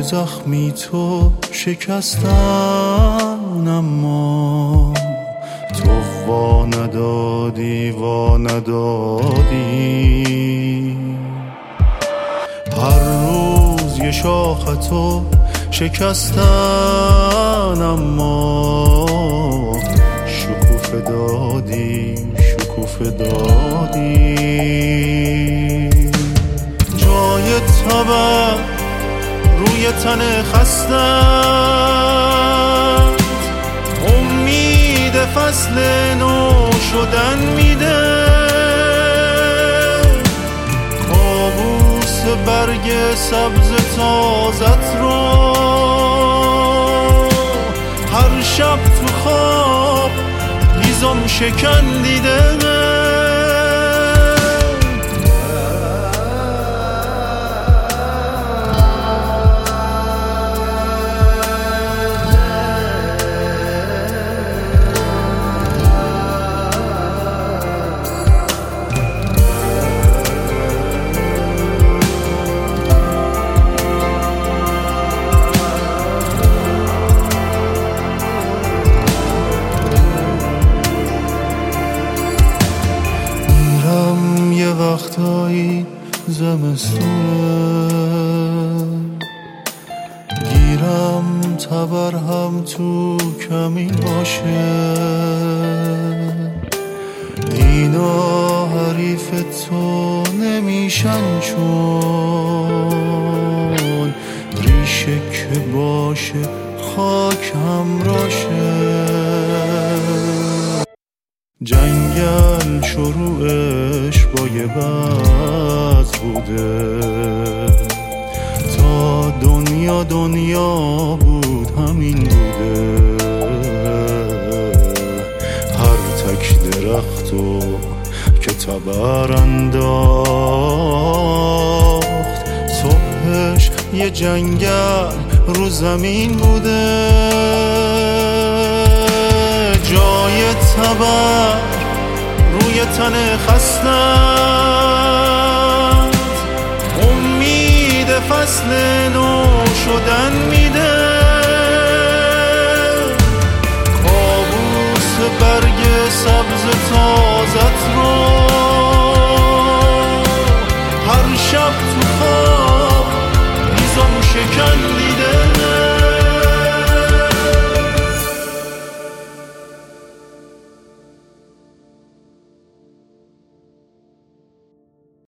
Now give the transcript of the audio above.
زخمی تو شکستن، اما تو وا ندادی. هر روز یه شاختو شکستن، اما شکوفه دادی. جای تبر روی تن خستت، امید فصل نو شدن میده. کابوس برگ سبز تازت رو هر شب تو خواب هیزم شکن دیده. وقتایی زمستونه، گیرم تبر هم تو کمین باشه. اینا حریف تو نمیشن، چون ریشه که باشه خاک همراشه. جنگل شروعش با یه بز بوده، تا دنیا بود همین بوده. هر تک درختو که تبر انداخت، صبحش یه جنگل رو زمین بوده. جای تبر روی تن خستت، امید فصل نو شدن میده. کابوس برگ سبز تا